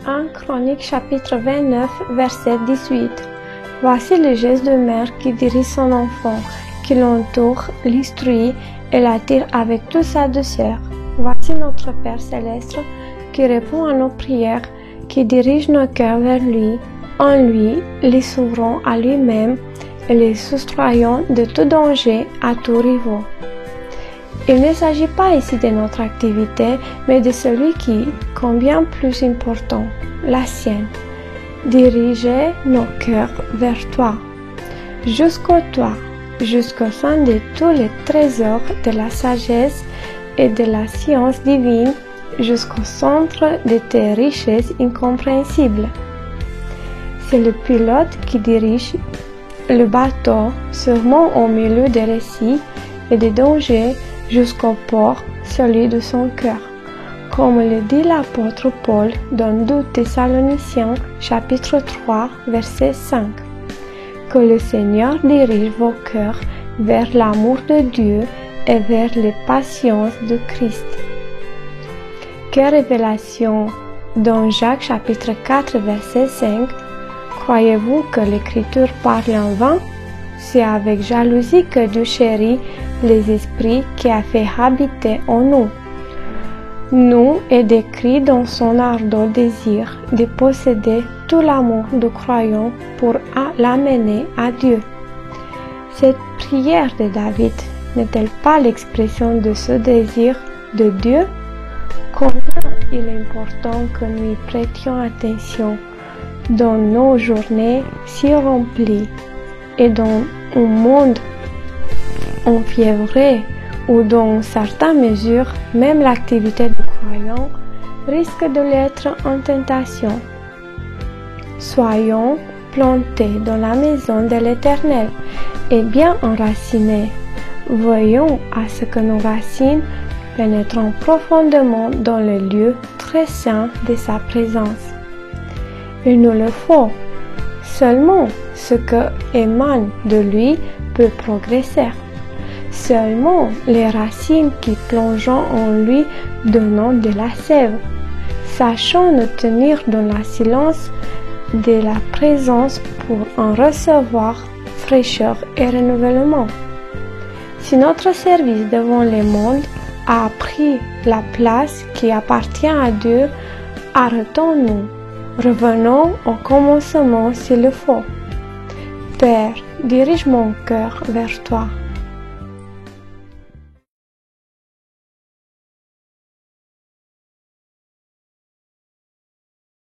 1 Chroniques chapitre 29 verset 18. Voici le geste de mère qui dirige son enfant, qui l'entoure, l'instruit et l'attire avec toute sa douceur. Voici notre Père céleste qui répond à nos prières, qui dirige nos cœurs vers lui. En lui, les s'ouvrons à lui-même et les soustrayons de tout danger à tout rivaux. Il ne s'agit pas ici de notre activité, mais de celui qui, combien plus important, la sienne, diriger nos cœurs vers toi, jusqu'au sein de tous les trésors de la sagesse et de la science divine, jusqu'au centre de tes richesses incompréhensibles. C'est le pilote qui dirige le bateau, sûrement au milieu des récits et des dangers, jusqu'au port, celui de son cœur. Comme le dit l'apôtre Paul dans 2 Thessaloniciens chapitre 3 verset 5. Que le Seigneur dirige vos cœurs vers l'amour de Dieu et vers les patiences de Christ. Quelle révélation! Dans Jacques chapitre 4 verset 5, croyez-vous que l'Écriture parle en vain? C'est avec jalousie que Dieu chérit les esprits qui a fait habiter en nous. Nous est décrit dans son ardent désir de posséder tout l'amour du croyant pour l'amener à Dieu. Cette prière de David n'est-elle pas l'expression de ce désir de Dieu? Combien il est important que nous y prêtions attention dans nos journées si remplies et dans un monde enfiévré où dans certaines mesures, même l'activité du croyant risque de l'être en tentation. Soyons plantés dans la maison de l'Éternel et bien enracinés. Voyons à ce que nos racines pénétrent profondément dans le lieu très saint de sa présence. Il nous le faut. Seulement ce que émane de lui peut progresser. Seulement les racines qui plongent en lui donnant de la sève. Sachons nous tenir dans le silence de la présence pour en recevoir fraîcheur et renouvellement. Si notre service devant le monde a pris la place qui appartient à Dieu, arrêtons-nous. Revenons au commencement s'il le faut. Père, dirige mon cœur vers toi.